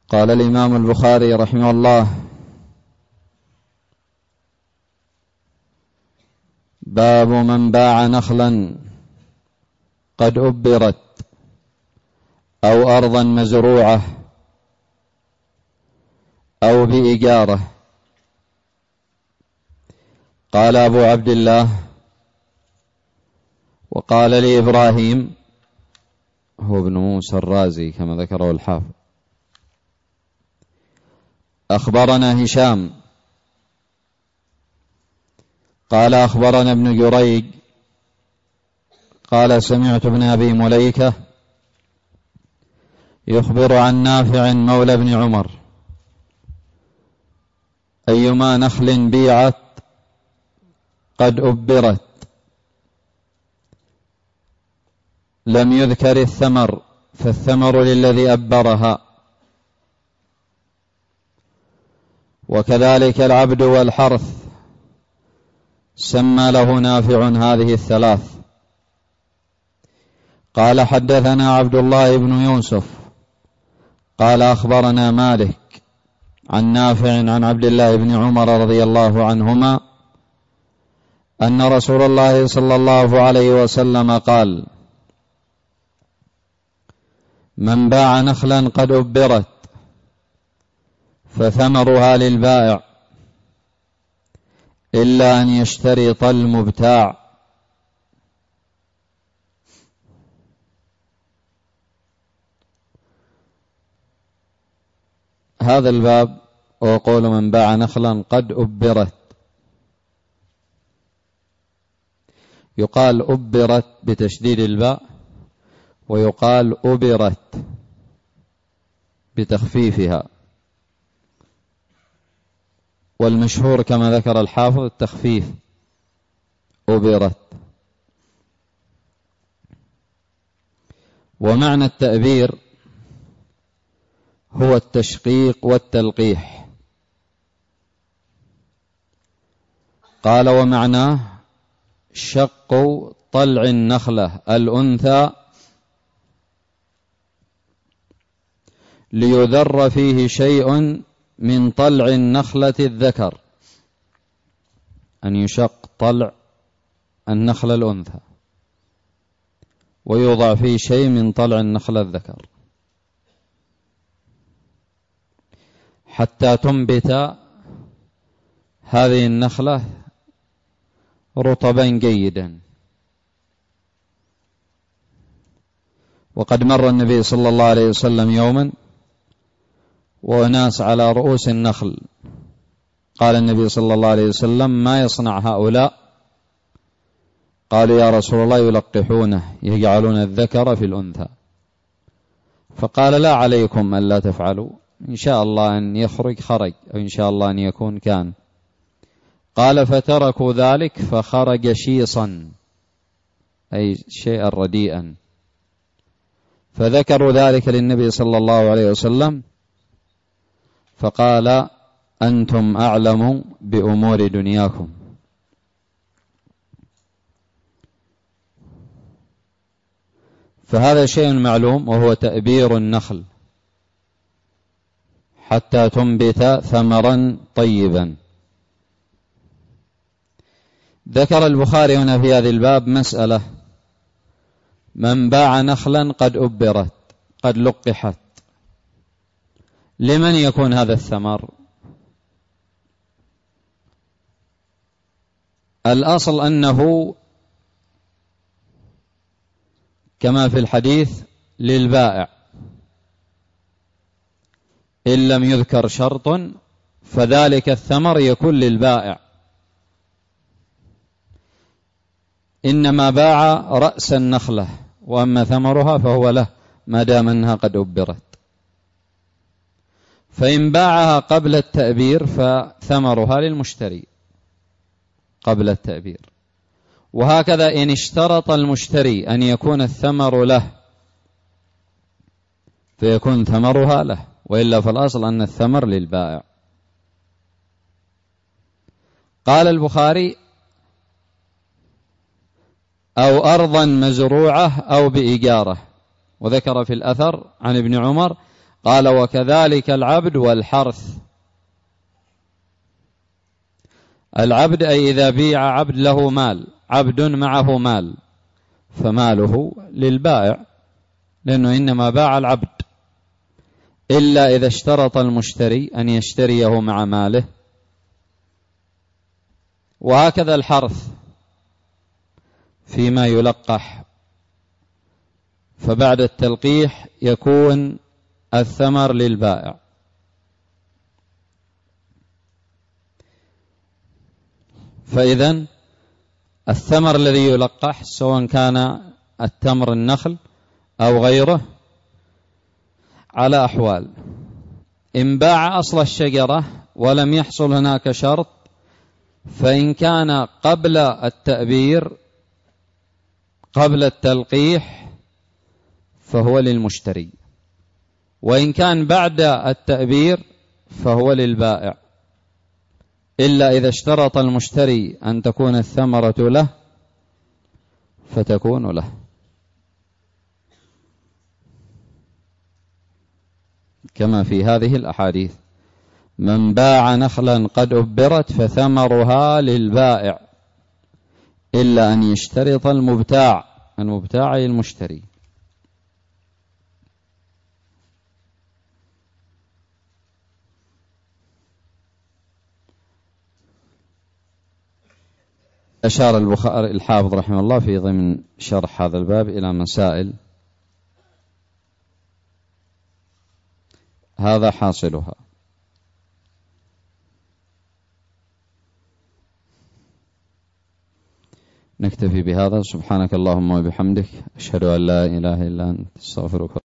قال الإمام البخاري رحمه الله: باب من باع نخلا قد أبرت أو أرضا مزروعة أو بإجارة. قال أبو عبد الله: وقال لي إبراهيم، هو ابن موسى الرازي كما ذكره الحافظ، أخبرنا هشام قال أخبرنا ابن جريج قال سمعت ابن أبي مليكة يخبر عن نافع مولى ابن عمر: أيما نخل بيعت قد أبرت لم يذكر الثمر، فالثمر للذي أبرها. وكذلك العبد والحرث سمى له نافع هذه الثلاث. قال حدثنا عبد الله بن يوسف قال أخبرنا مالك عن نافع عن عبد الله بن عمر رضي الله عنهما أن رسول الله صلى الله عليه وسلم قال: من باع نخلا قد أبرت فثمرها للبائع إلا أن يشترط المبتاع. هذا الباب وقول من باع نخلا قد أبرت، يقال أبرت بتشديد الباء، ويقال أبرت بتخفيفها، والمشهور كما ذكر الحافظ التخفيف أبرت. ومعنى التأبير هو التشقيق والتلقيح. قال: ومعناه شق طلع النخلة الأنثى ليذر فيه شيء من طلع النخلة الذكر، أن يشق طلع النخلة الأنثى ويوضع فيه شيء من طلع النخلة الذكر حتى تنبت هذه النخلة رطبا جيدا. وقد مر النبي صلى الله عليه وسلم يوما وناس على رؤوس النخل، قال النبي صلى الله عليه وسلم: ما يصنع هؤلاء؟ قالوا: يا رسول الله يلقحونه، يجعلون الذكر في الأنثى. فقال: لا عليكم ألا تفعلوا، إن شاء الله أن يخرج خرج، أو إن شاء الله أن يكون كان. قال: فتركوا ذلك فخرج شيصا، أي شيئا رديئا، فذكروا ذلك للنبي صلى الله عليه وسلم فقال: أنتم أعلم بأمور دنياكم. فهذا شيء معلوم، وهو تأبير النخل حتى تنبت ثمرا طيبا. ذكر البخاري هنا في هذا الباب مسألة: من باع نخلا قد أبرت، قد لقحت، لمن يكون هذا الثمر؟ الأصل أنه كما في الحديث للبائع، إن لم يذكر شرط فذلك الثمر يكون للبائع، إنما باع رأس النخلة، وأما ثمرها فهو له ما دام أنها قد أبرت. فإن باعها قبل التأبير فثمرها للمشتري قبل التأبير. وهكذا إن اشترط المشتري أن يكون الثمر له فيكون ثمرها له، وإلا فالأصل أن الثمر للبائع. قال البخاري: أو أرضا مزروعة أو بإجارة. وذكر في الأثر عن ابن عمر قال وكذلك العبد والحرث. العبد أي إذا بيع عبد له مال، عبد معه مال، فماله للبائع، لأنه إنما باع العبد، إلا إذا اشترط المشتري أن يشتريه مع ماله. وهكذا الحرث فيما يلقح، فبعد التلقيح يكون الثمر للبائع. فإذن الثمر الذي يلقح سواء كان التمر النخل أو غيره على أحوال: إن باع أصل الشجرة ولم يحصل هناك شرط، فإن كان قبل التأبير قبل التلقيح فهو للمشتري، وإن كان بعد التأبير فهو للبائع، إلا إذا اشترط المشتري أن تكون الثمرة له فتكون له، كما في هذه الأحاديث: من باع نخلا قد أبرت فثمرها للبائع إلا أن يشترط المبتاع أي المشتري. أشار البخاري الحافظ رحمه الله في ضمن شرح هذا الباب إلى مسائل، هذا حاصلها. نكتفي بهذا. سبحانك اللهم وبحمدك، أشهد أن لا إله إلا أنت، استغفرك.